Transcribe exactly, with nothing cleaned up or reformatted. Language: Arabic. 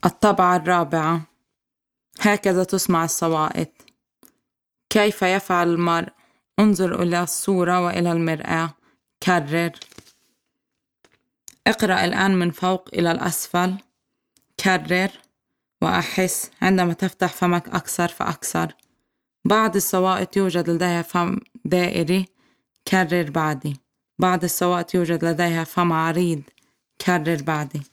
الطبعة الرابعة. هكذا تسمع الصوائت. كيف يفعل المرء؟ انظر إلى الصورة وإلى المرآة. كرر. اقرأ الآن من فوق إلى الأسفل. كرر وأحس. عندما تفتح فمك أكثر فأكثر. بعض الصوائت يوجد لديها فم دائري. كرر بعدي. بعض الصوائت يوجد لديها فم عريض. كرر بعدي.